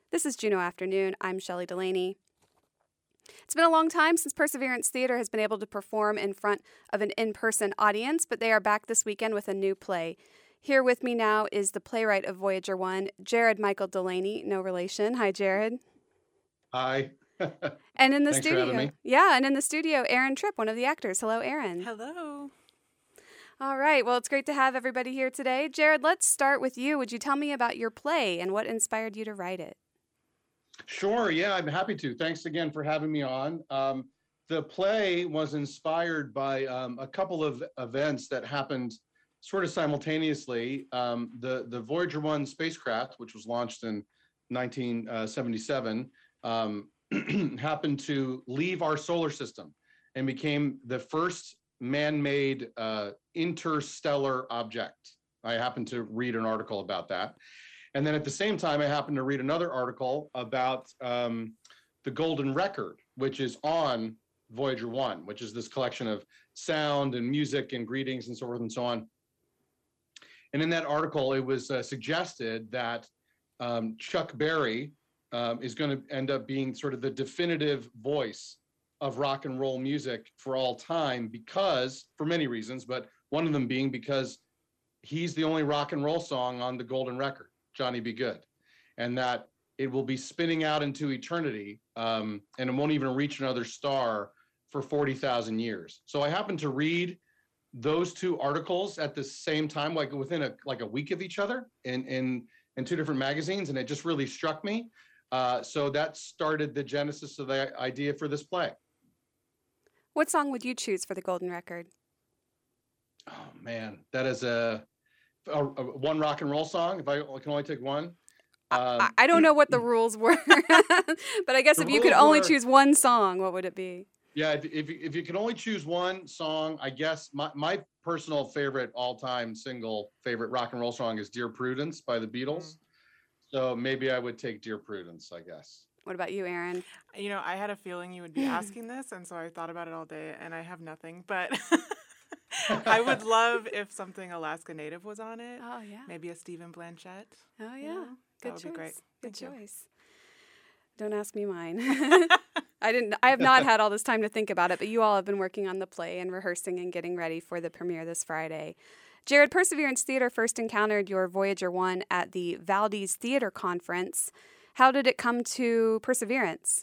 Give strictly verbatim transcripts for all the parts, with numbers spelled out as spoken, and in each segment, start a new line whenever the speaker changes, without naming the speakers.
This is Juneau Afternoon. I'm Shelley Delaney. It's been a long time since Perseverance Theater has been able to perform in front of an in-person audience, but they are back this weekend with a new play. Here with me now is the playwright of Voyager one, Jared Michael Delaney, no relation. Hi, Jared.
Hi.
And in the
Thanks for having
studio,
me.
yeah, and in the studio, Aaron Tripp, one of the actors. Hello, Aaron.
Hello.
All right, well, it's great to have everybody here today. Jared, let's start with you. Would you tell me about your play and what inspired you to write it?
Sure. Yeah, I'm happy to. Thanks again for having me on. Um, the play was inspired by um, a couple of events that happened sort of simultaneously. Um, the, the Voyager one spacecraft, which was launched in nineteen seventy-seven, um, happened to leave our solar system and became the first man-made uh, interstellar object. I happened to read an article about that. And then at the same time, I happened to read another article about um, the Golden Record, which is on Voyager one, which is this collection of sound and music and greetings and so forth and so on. And in that article, it was uh, suggested that um, Chuck Berry um, is going to end up being sort of the definitive voice of rock and roll music for all time because, for many reasons, but one of them being because he's the only rock and roll song on the Golden Record, Johnny Be Good, and that it will be spinning out into eternity um, and it won't even reach another star for forty thousand years. So I happened to read those two articles at the same time, like within a like a week of each other in in, in two different magazines, and it just really struck me. Uh, so that started the genesis of the idea for this play.
What song would you choose for the Golden Record?
Oh man, that is a, a, a one rock and roll song. If I can only take one.
I,
Um,
I don't know what the rules were, but I guess
the
if you could
rules
only
were,
choose one song, what would it be?
yeah, if, if, if you can only choose one song, I guess my, my personal favorite all-time single favorite rock and roll song is Dear Prudence by the Beatles. Mm. So maybe I would take Dear Prudence, I guess.
What about you, Aaron?
You know, I had a feeling you would be asking this, and so I thought about it all day, and I have nothing, but I would love if something Alaska Native was on it.
Oh, yeah.
Maybe a Stephen Blanchett.
Oh, yeah.
You know,
Good
that would
choice.
be great.
Good
Thank you.
choice. Don't ask me mine. I didn't. I have not had all this time to think about it, but you all have been working on the play and rehearsing and getting ready for the premiere this Friday. Jared, Perseverance Theater first encountered your Voyager one at the Valdez Theater Conference. How did it come to Perseverance?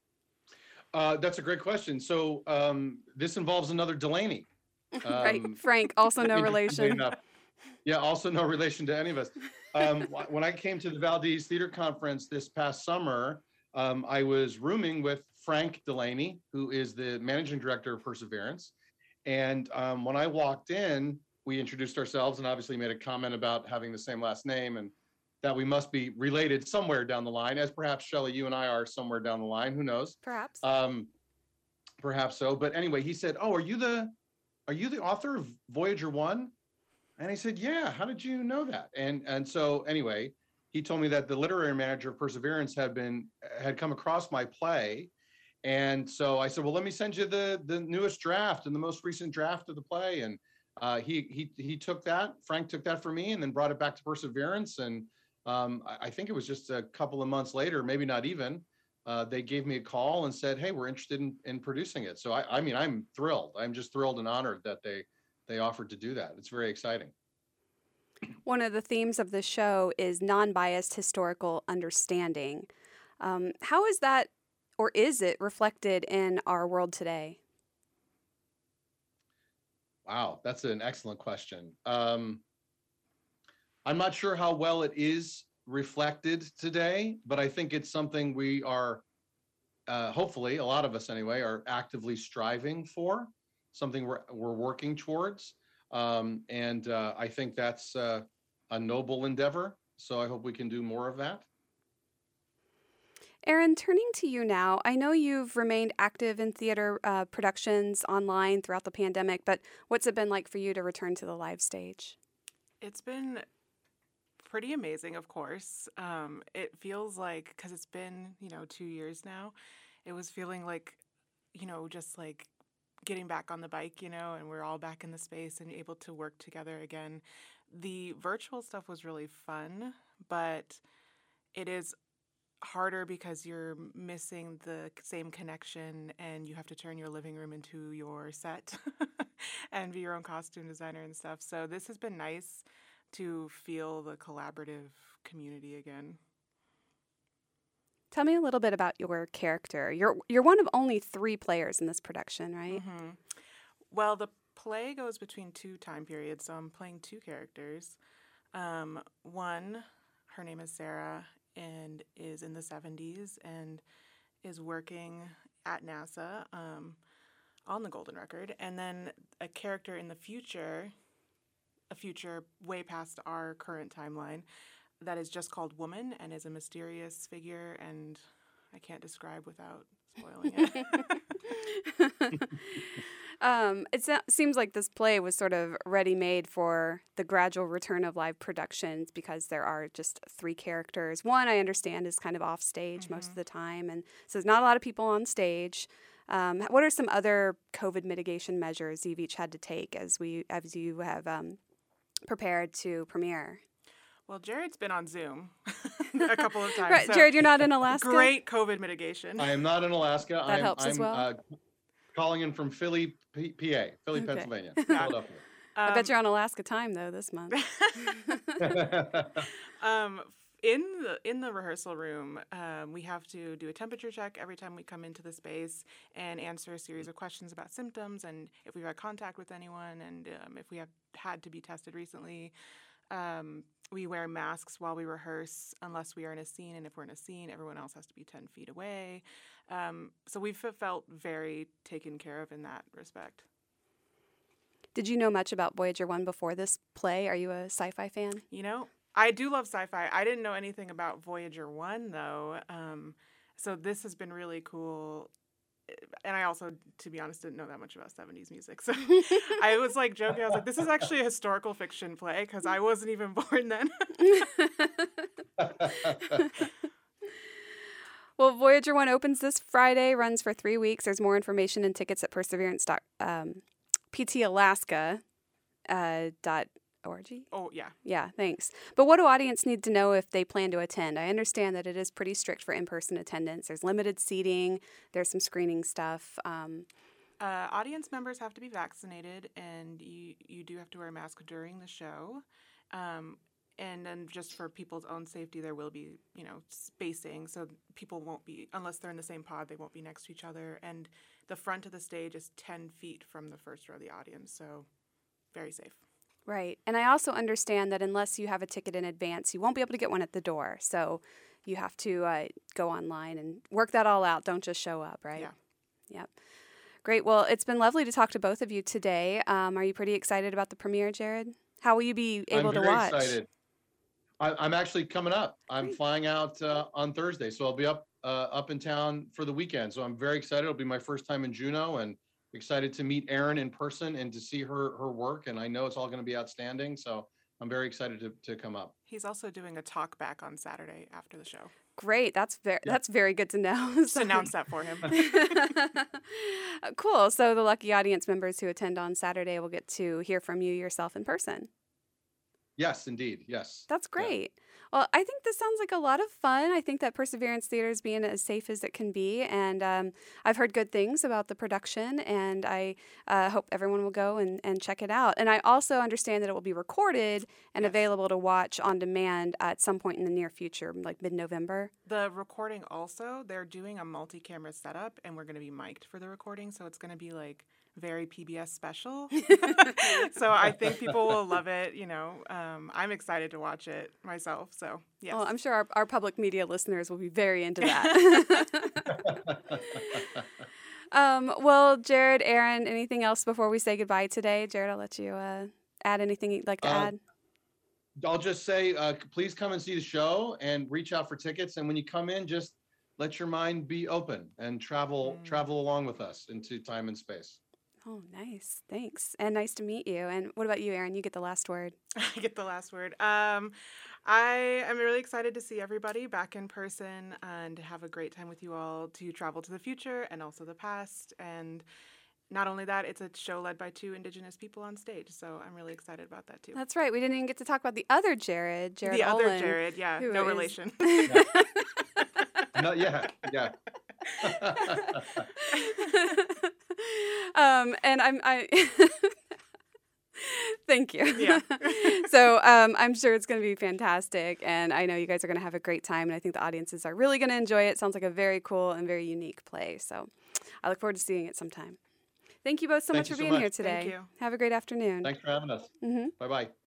Uh, that's a great question. So um, this involves another Delaney.
Um, right, Frank, also no relation.
Yeah, also no relation to any of us. Um, when I came to the Valdez Theater Conference this past summer, um, I was rooming with Frank Delaney, who is the managing director of Perseverance. And um, when I walked in, we introduced ourselves and obviously made a comment about having the same last name and that we must be related somewhere down the line, as perhaps Shelley, you and I are somewhere down the line. Who knows?
Perhaps.
Um, perhaps so. But anyway, he said, "Oh, are you the, are you the author of Voyager one?" And I said, "Yeah. How did you know that?" And and so anyway, he told me that the literary manager of Perseverance had been had come across my play, and so I said, "Well, let me send you the the newest draft and the most recent draft of the play." And uh, he he he took that. Frank took that for me, and then brought it back to Perseverance. And um, I, I think it was just a couple of months later, maybe not even. Uh, they gave me a call and said, "Hey, we're interested in in producing it." So I I mean, I'm thrilled. I'm just thrilled and honored that they they offered to do that. It's very exciting.
One of the themes of the show is non-biased historical understanding. Um, how is that, or is it, reflected in our world today?
Wow, that's an excellent question. Um, I'm not sure how well it is reflected today, but I think it's something we are, uh, hopefully, a lot of us anyway, are actively striving for, something we're, we're working towards. Um, and uh, I think that's uh, a noble endeavor. So I hope we can do more of that.
Aaron, turning to you now, I know you've remained active in theater uh, productions online throughout the pandemic, but what's it been like for you to return to the live stage?
It's been pretty amazing, of course. Um, it feels like, because it's been, you know, two years now, it was feeling like, you know, just like getting back on the bike, you know, and we're all back in the space and able to work together again. The virtual stuff was really fun, but it is harder because you're missing the same connection and you have to turn your living room into your set and be your own costume designer and stuff. So this has been nice to feel the collaborative community again.
Tell me a little bit about your character. You're you're one of only three players in this production, right?
Mm-hmm. Well, the play goes between two time periods, so I'm playing two characters. Um, one, her name is Sarah, and is in the seventies and is working at NASA um, on the Golden Record. And then a character in the future, a future way past our current timeline, that is just called Woman and is a mysterious figure, and I can't describe without spoiling it.
um, it so- seems like this play was sort of ready-made for the gradual return of live productions because there are just three characters. One, I understand, is kind of off stage mm-hmm. most of the time, and so there's not a lot of people on stage. Um, what are some other COVID mitigation measures you've each had to take as we as you have um, prepared to premiere?
Well, Jared's been on Zoom a couple of times.
Right,
so
Jared, you're not in Alaska?
Great COVID mitigation.
I am not in Alaska.
That
I'm,
helps
I'm,
as well.
Uh, calling in from Philly, P- PA, Philly,
Okay.
Pennsylvania, Philadelphia.
I
Um,
bet you're on Alaska time, though, this month.
um, in the in the rehearsal room, um, we have to do a temperature check every time we come into the space and answer a series of questions about symptoms and if we've had contact with anyone and um, if we have had to be tested recently. Um, we wear masks while we rehearse unless we are in a scene, and if we're in a scene, everyone else has to be ten feet away. Um, so we've felt very taken care of in that respect.
Did you know much about Voyager one before this play? Are you a sci-fi fan?
You know, I do love sci-fi. I didn't know anything about Voyager one, though. Um, so this has been really cool. And I also, to be honest, didn't know that much about seventies music. So I was like joking. I was like, this is actually a historical fiction play because I wasn't even born then.
Well, Voyager one opens this Friday, runs for three weeks. There's more information and tickets at perseverance dot p t alaska dot org.
Oh, yeah.
Yeah, thanks. But what do audience need to know if they plan to attend? I understand that it is pretty strict for in-person attendance. There's limited seating. There's some screening stuff. Um,
uh, audience members have to be vaccinated, and you, you do have to wear a mask during the show. Um, and then just for people's own safety, there will be, you know, spacing. So people won't be, unless they're in the same pod, they won't be next to each other. And the front of the stage is ten feet from the first row of the audience. So very safe.
Right. And I also understand that unless you have a ticket in advance, you won't be able to get one at the door. So you have to uh, go online and work that all out. Don't just show up, right?
Yeah.
Yep. Great. Well, it's been lovely to talk to both of you today. Um, are you pretty excited about the premiere, Jared? How will you be able
I'm
to
very
watch?
excited. I, I'm actually coming up. I'm
Great.
flying out uh, on Thursday, so I'll be up uh, up in town for the weekend. So I'm very excited. It'll be my first time in Juneau, and excited to meet Erin in person and to see her her work. And I know it's all going to be outstanding. So I'm very excited to, to come up.
He's also doing a talk back on Saturday after the show.
Great. That's very
Yeah.
that's very good to know.
Just announce that for him.
Cool. So the lucky audience members who attend on Saturday will get to hear from you yourself in person.
Yes, indeed. Yes.
That's
Yeah.
great. Well, I think this sounds like a lot of fun. I think that Perseverance Theater is being as safe as it can be. And um, I've heard good things about the production, and I uh, hope everyone will go and, and check it out. And I also understand that it will be recorded and
Yes.
available to watch on demand at some point in the near future, like mid-November.
The recording also, they're doing a multi-camera setup, and we're going to be mic'd for the recording, so it's going to be like very P B S special. So I think people will love it. You know, um, I'm excited to watch it myself. So yes.
Well, I'm sure our, our public media listeners will be very into that. um, well, Jared, Erin, anything else before we say goodbye today? Jared, I'll let you uh, add anything you'd like to
Uh,
add.
I'll just say, uh, please come and see the show and reach out for tickets. And when you come in, just let your mind be open and travel
Mm.
travel along with us into time and space.
Oh, nice. Thanks. And nice to meet you. And what about you, Erin? You get the last word.
I get the last word. Um, I am really excited to see everybody back in person and to have a great time with you all, to travel to the future and also the past. And not only that, it's a show led by two Indigenous people on stage. So I'm really excited about that too.
That's right. We didn't even get to talk about the other Jared, Jared
the other
Olin,
Jared, yeah,
who
no
is-
relation.
No, yeah, yeah.
um, and I'm I. Thank you.
Yeah.
so um, I'm sure it's going to be fantastic, and I know you guys are going to have a great time, and I think the audiences are really going to enjoy it. Sounds like a very cool and very unique play, so I look forward to seeing it sometime. Thank you both so
Thank
much
you
for
so
being
much.
here today.
Thank you.
Have a great afternoon.
Thanks for having us.
Mm-hmm.
Bye bye.